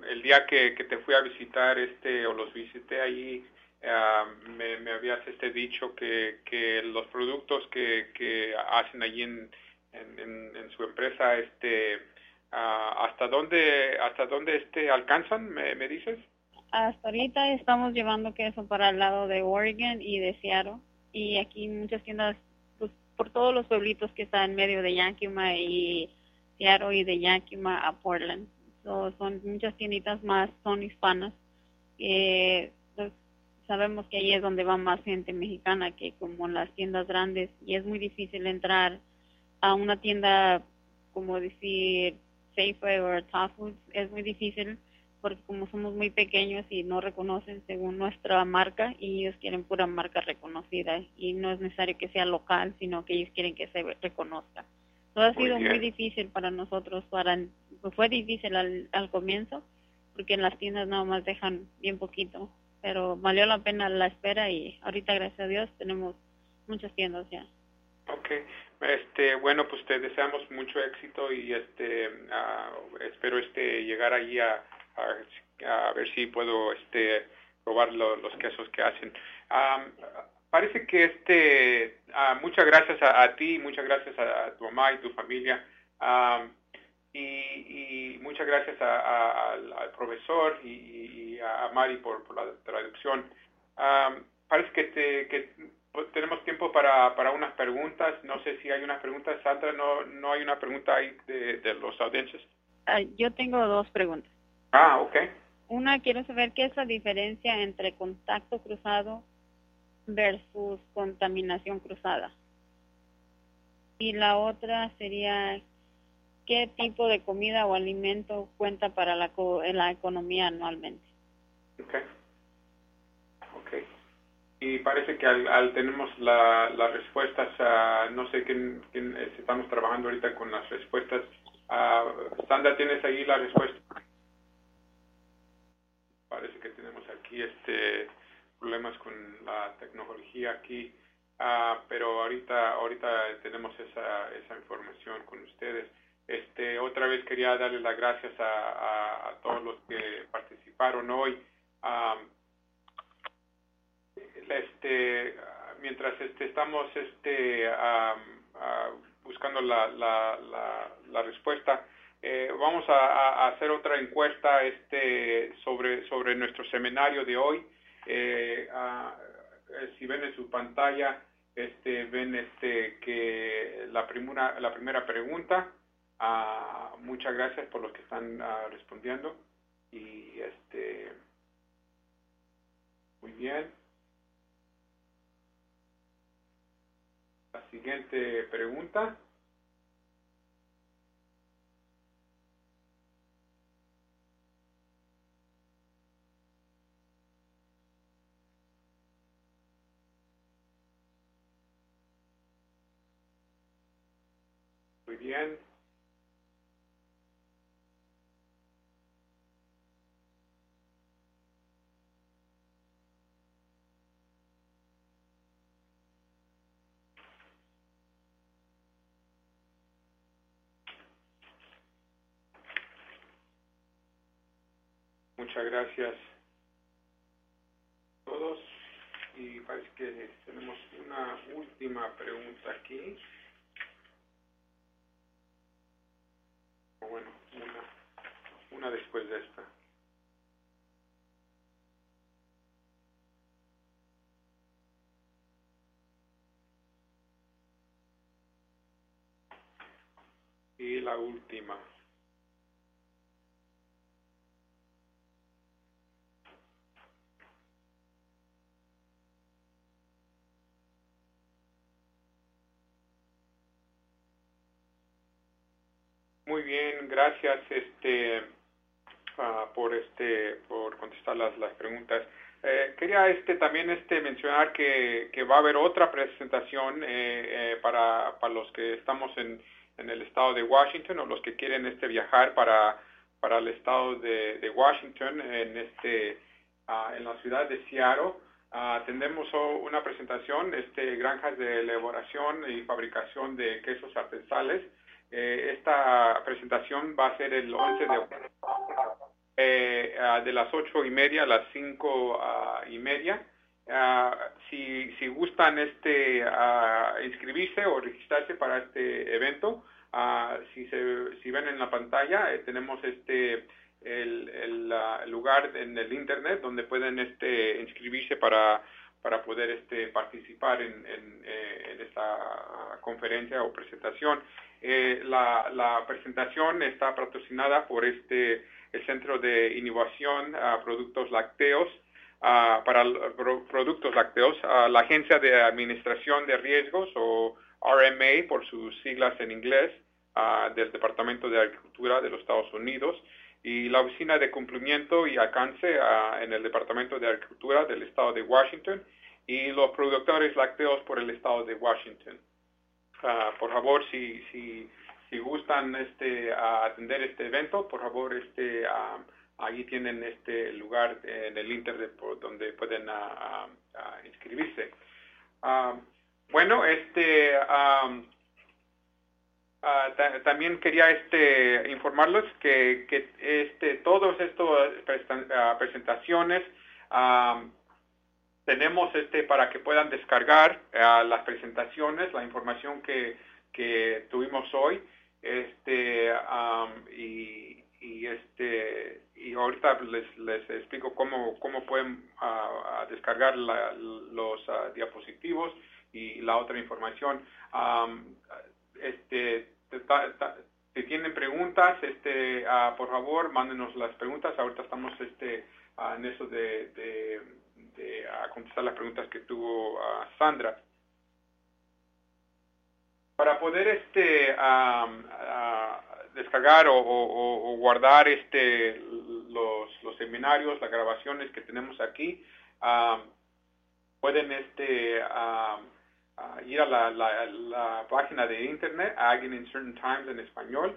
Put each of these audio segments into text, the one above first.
el día que te fui a visitar, o los visité allí, me habías dicho que los productos que hacen allí en su empresa, hasta dónde alcanzan, me dices. Hasta ahorita estamos llevando queso para el lado de Oregon y de Seattle. Y aquí muchas tiendas, pues, por todos los pueblitos que están en medio de Yakima y Seattle y de Yakima a Portland. Son muchas tienditas más, son hispanas. Pues, sabemos que ahí es donde va más gente mexicana que como en las tiendas grandes. Y es muy difícil entrar a una tienda, como decir, Safeway o Top Foods. Es muy difícil porque como somos muy pequeños y no reconocen según nuestra marca y ellos quieren pura marca reconocida y no es necesario que sea local, sino que ellos quieren que se reconozca. Todo ha Muy sido muy bien. difícil para nosotros, fue difícil al comienzo porque en las tiendas nada más dejan bien poquito, pero valió la pena la espera y ahorita gracias a Dios tenemos muchas tiendas ya. Ok, bueno, pues te deseamos mucho éxito y espero llegar allí a ver si puedo probar los quesos que hacen. Am, Parece que muchas gracias a ti, muchas gracias a tu mamá y tu familia, am, y muchas gracias al profesor y a Mari por la traducción. Parece que pues, tenemos tiempo para unas preguntas. No sé si hay unas preguntas, Sandra. No hay una pregunta ahí de los audiencias. Yo tengo dos preguntas. Ok. Una, quiero saber qué es la diferencia entre contacto cruzado versus contaminación cruzada. Y la otra sería, ¿qué tipo de comida o alimento cuenta para la economía anualmente? Ok. Ok. Y parece que tenemos las respuestas, no sé quién estamos trabajando ahorita con las respuestas. Sandra, ¿tienes ahí la respuesta? Parece que tenemos aquí problemas con la tecnología aquí, pero ahorita tenemos esa información con ustedes. Otra vez quería darles las gracias a todos los que participaron hoy. Um, Mientras estamos buscando la respuesta, vamos a hacer otra encuesta sobre nuestro seminario de hoy. Si ven en su pantalla, ven que la primera pregunta. Muchas gracias por los que están respondiendo y muy bien. La siguiente pregunta. Muy bien. Muchas gracias a todos. Y parece que tenemos una última pregunta aquí. O bueno, una después de esta. Y la última. Muy bien, gracias por contestar las preguntas. Quería también mencionar que va a haber otra presentación para los que estamos en el estado de Washington o los que quieren viajar para el estado de Washington en la ciudad de Seattle. Tendremos una presentación, granjas de elaboración y fabricación de quesos artesanales. Esta presentación va a ser el 11 de octubre. de las 8:30 a las 5:30. Si gustan inscribirse o registrarse para este evento, si ven en la pantalla, tenemos el lugar en el internet donde pueden inscribirse para poder participar en esta conferencia o presentación. La presentación está patrocinada por el Centro de Innovación Productos Lácteos, para productos lácteos, la Agencia de Administración de Riesgos, o RMA por sus siglas en inglés, del Departamento de Agricultura de los Estados Unidos, y la Oficina de Cumplimiento y Alcance en el Departamento de Agricultura del Estado de Washington, y los productores lácteos por el Estado de Washington. Por favor, si gustan atender este evento, por favor, allí tienen lugar en el internet donde pueden inscribirse. Bueno, también quería informarles que todas estas presentaciones tenemos para que puedan descargar las presentaciones, la información que tuvimos hoy, y ahorita les explico cómo pueden descargar los diapositivos y la otra información. Si tienen preguntas, por favor, mándenos las preguntas. Ahorita estamos en eso de contestar las preguntas que tuvo Sandra. Para poder descargar o guardar los seminarios, las grabaciones que tenemos aquí, pueden ir a la página de internet, Ag in Certain Times en español.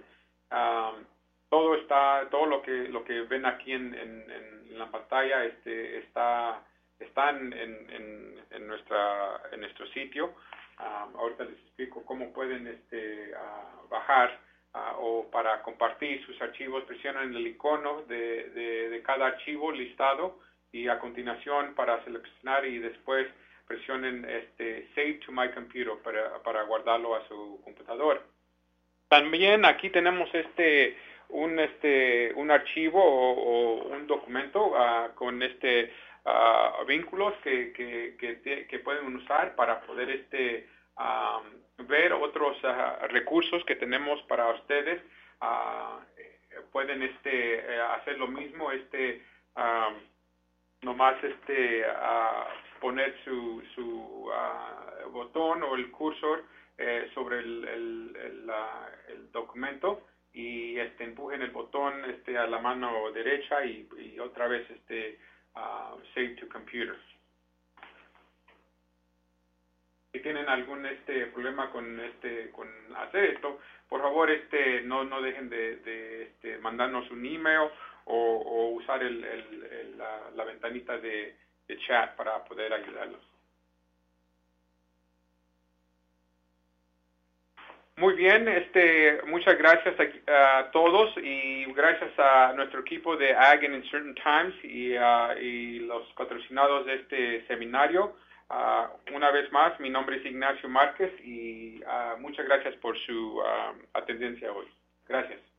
Todo lo que ven aquí en la pantalla están en nuestro sitio. Ahorita les explico cómo pueden bajar o para compartir sus archivos. Presionan el icono de cada archivo listado, y a continuación para seleccionar, y después presionen Save to my computer para guardarlo a su computador. También aquí tenemos un archivo o un documento con vínculos que pueden usar para poder ver otros recursos que tenemos para ustedes. Pueden hacer lo mismo, nomás poner su botón o el cursor sobre el documento, y empujen el botón a la mano derecha, y otra vez Save to Computer. Si tienen algún problema con hacer esto, por favor no dejen de mandarnos un email o usar la ventanita de chat para poder ayudarlos. Muy bien, muchas gracias a todos, y gracias a nuestro equipo de Ag in Certain Times y los patrocinados de este seminario. Una vez más, mi nombre es Ignacio Márquez, y muchas gracias por su atendencia hoy. Gracias.